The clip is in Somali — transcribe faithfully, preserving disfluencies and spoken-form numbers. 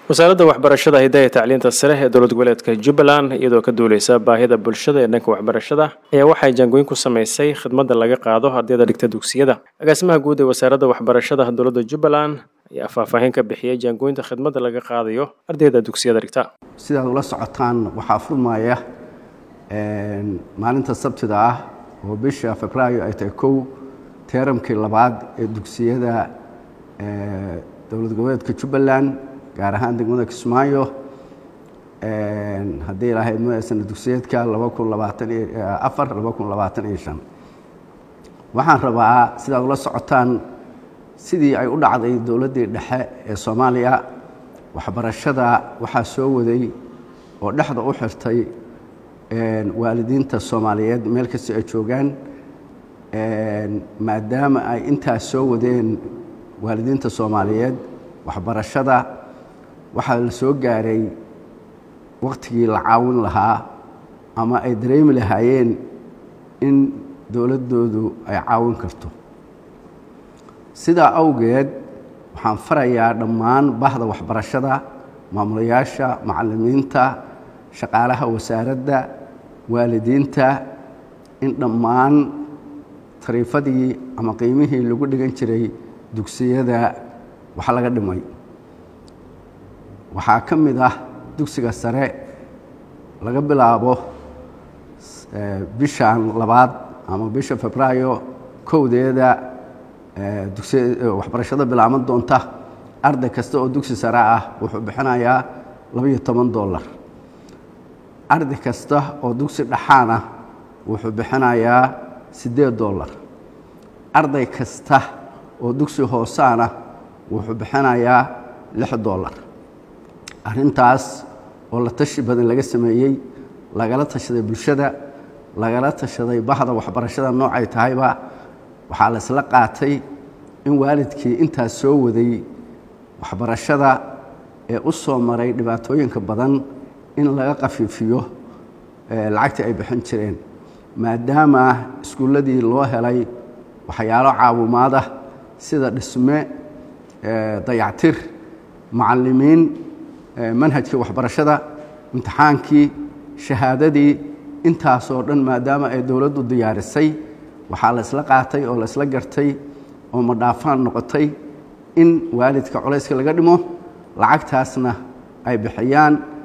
wasaaradda waxbarashada hidaha iyo tacliinta sare ee dowlad goboleedka Jubbaland iyadoo ka duuleysa baahida bulshada ee dhanka waxbarashada ayaa waxay jaangooyin ku sameysay khidmadda laga qaado ardayda dhigta dugsiyada. agaasimaha guud ee wasaaradda waxbarashada dowladda Jubbaland ayaa faahfaahin ka bixiyay jaangooyinta khidmadda laga qaadayo ardayda dugsiyada dhigta. sidaad ula socotaan waxaa furmaya maalinta sabtida ah oo bisha Febraayo ay tahay kow teeramkii labaad ee dugsiyada dowlad goboleedka Jubbaland gaar ahaan degmada Kismaayo haddii ilaahay ma aysan dugsiyeedka laba kun labaatan iyo afar laba kun labaatan iyo shan waxaan rabaa sidaad ula socotaan sidii ay u dhacday dowladdii dhexe ee Soomaaliya waxbarashada waxaa soo waday oo dhexda u xirtay waalidiinta Soomaaliyeed meel kasta ay joogaan maadaama ay intaas soo wadeen waalidiinta Soomaaliyeed waxbarashada waxaa la soo gaaray waqtigii la caawin lahaa ama ay dareemi lahaayeen in dowladdoodu ay caawin karto. sidaa awgeed waxaan farayaa dhammaan bahda waxbarashada maamulayaasha macallimiinta shaqaalaha wasaaradda waalidiinta in dhammaan tariifadii ama qiimihii lagu dhigan jiray dugsiyada wax laga dhimay. waxaa ka mid ah dugsiga sare laga bilaabo bishan labaad ama bisha Febraayo kowdeeda waxbarashada bilaaban doonta arday kasta oo dugsi sare ah wuxuu bixinayaa laba iyo toban dollar. arday kasta oo dugsi dhaxaan ah wuxuu bixinayaa siddeed dollar. arday kasta oo dugsi hoosaan ah wuxuu bixinayaa lix dollar. arrintaas oo la tashi badan laga sameeyey lagala tashaday bulshada lagala tashaday bahda waxbarashada noocay tahayba waxaa la isla qaatay in waalidkii intaas soo waday waxbarashada ee u soo maray dhibaatooyinka badan in laga qafiifiyo lacagtii ay bixin jireen maadaama iskuulladii loo helay waxyaalo caawimaad ah sida dhisme dayactir macallimiin manhajkii waxbarashada imtixaankii shahaadadii intaasoo dhan maadaama ay dowladdu diyaarisay waxaa la isla qaatay oo la isla gartay oo madhaafaan noqotay in waalidka culayska laga dhimo lacagtaasna ay bixiyaan